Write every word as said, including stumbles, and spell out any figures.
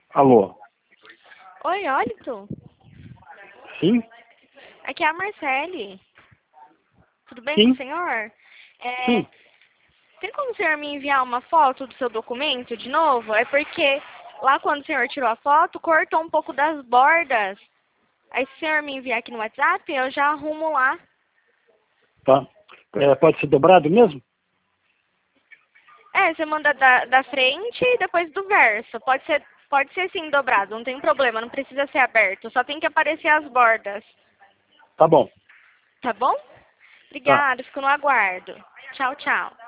Alô? Oi, Olito. Sim? Aqui é a Marcele. Tudo bem com Sim? o senhor? É, Sim. tem como o senhor me enviar uma foto do seu documento de novo? É porque lá quando o senhor tirou a foto, cortou um pouco das bordas. Aí se o senhor me enviar aqui no WhatsApp, eu já arrumo lá. Tá. É, pode ser dobrado mesmo? É, você manda da, da frente e depois do verso. Pode ser, pode ser sim dobrado, não tem problema, não precisa ser aberto. Só tem que aparecer as bordas. Tá bom. Tá bom? Tá. Obrigada, fico no aguardo. Tchau, tchau.